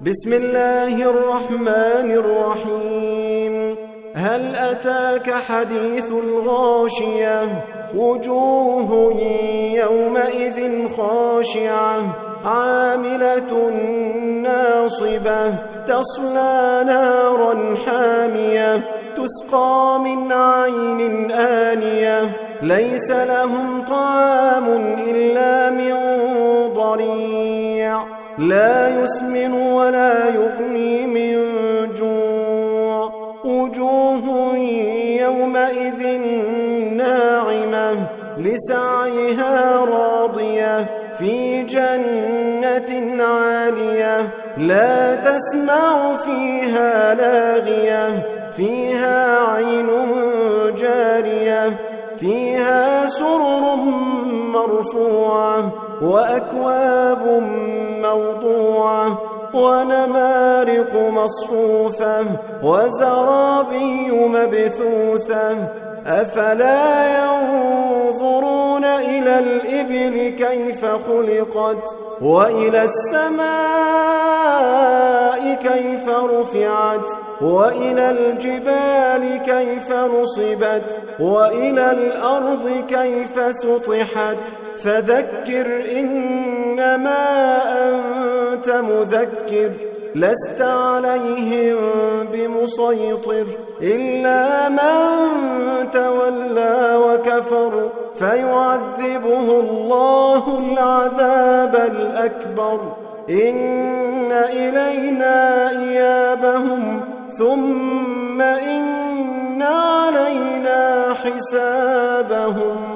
بسم الله الرحمن الرحيم. هل أتاك حديث الغاشية؟ وجوه يومئذ خاشعة عاملة ناصبة تصلى نارا حامية تسقى من عين آنية ليس لهم طعام إلا من ضريع لا يسمن ولا يغني من جوع وجوه يومئذ ناعمة لسعيها راضية في جنة عالية لا تسمع فيها لاغية فيها عين جارية فيها سرر مرفوعة وأكواب موضوعة ونمارق مصفوفة وزرابي مبثوثة أفلا ينظرون إلى الإبل كيف خلقت وإلى السماء كيف رفعت وإلى الجبال كيف نصبت وإلى الأرض كيف سطحت فذكر إنما أنت مذكر لست عليهم بمسيطر إلا من تولى وكفر فيعذبه الله العذاب الأكبر إن إلينا إيابهم ثم إن علينا حسابهم